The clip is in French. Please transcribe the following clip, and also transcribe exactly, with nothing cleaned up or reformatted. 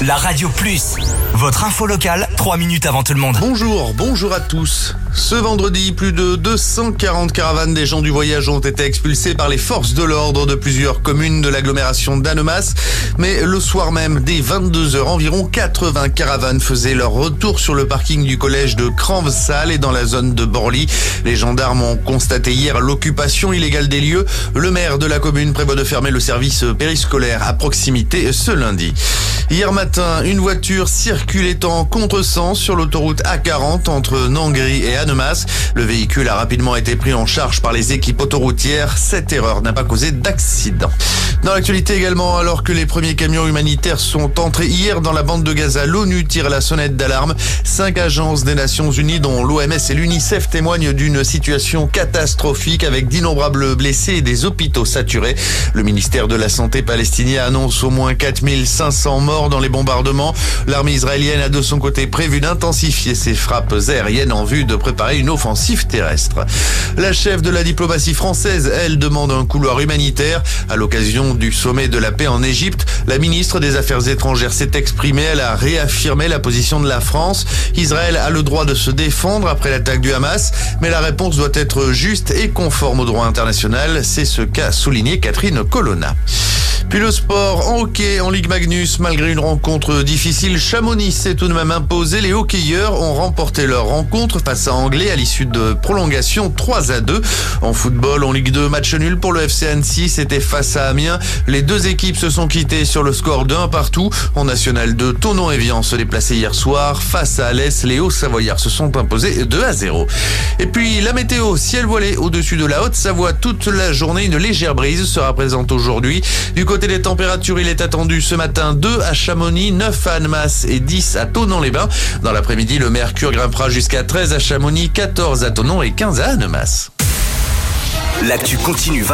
La Radio Plus, votre info locale, trois minutes avant tout le monde. Bonjour, bonjour à tous. Ce vendredi, plus de deux cent quarante caravanes des gens du voyage ont été expulsées par les forces de l'ordre de plusieurs communes de l'agglomération d'Annemasse. Mais le soir même, dès vingt-deux heures environ, quatre-vingts caravanes faisaient leur retour sur le parking du collège de Cranves-Salles et dans la zone de Borly. Les gendarmes ont constaté hier l'occupation illégale des lieux. Le maire de la commune prévoit de fermer le service périscolaire à proximité ce lundi. Hier matin, une voiture circulait en contresens sur l'autoroute A quarante entre Nangry et Annemasse. Le véhicule a rapidement été pris en charge par les équipes autoroutières. Cette erreur n'a pas causé d'accident. Dans l'actualité également, alors que les premiers camions humanitaires sont entrés hier dans la bande de Gaza, l'ONU tire la sonnette d'alarme. Cinq agences des Nations Unies, dont l'O M S et l'UNICEF, témoignent d'une situation catastrophique avec d'innombrables blessés et des hôpitaux saturés. Le ministère de la Santé palestinien annonce au moins quatre mille cinq cents morts dans les bombardements. L'armée israélienne a de son côté prévu d'intensifier ses frappes aériennes en vue de préparer une offensive terrestre. La chef de la diplomatie française, elle, demande un couloir humanitaire. À l'occasion du sommet de la paix en Égypte, la ministre des Affaires étrangères s'est exprimée. Elle a réaffirmé la position de la France. Israël a le droit de se défendre après l'attaque du Hamas, mais la réponse doit être juste et conforme au droit international. C'est ce qu'a souligné Catherine Colonna. Puis le sport en hockey en Ligue Magnus, malgré une rencontre difficile, Chamonix s'est tout de même imposé. Les hockeyeurs ont remporté leur rencontre face à Anglet à l'issue de prolongation trois à deux. En football, en Ligue deux, match nul pour le F C Annecy, c'était face à Amiens. Les deux équipes se sont quittées sur le score d'un partout. En National deux, Thonon-Évian se déplaçait hier soir. Face à Alès, les Hauts-Savoyards se sont imposés deux à zéro. Et puis la météo, ciel voilé au-dessus de la Haute-Savoie toute la journée. Une légère brise sera présente aujourd'hui. Du côté des températures, il est attendu ce matin deux à Chamonix, neuf à Annemasse et dix à Thonon-les-Bains. Dans l'après-midi, le mercure grimpera jusqu'à treize à Chamonix, quatorze à Thonon et quinze à Annemasse. L'actu continue.